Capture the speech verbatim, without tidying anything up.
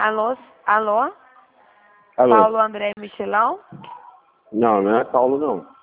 Alô? Alô? Alô? Paulo André Michelão? Não, não é Paulo, não.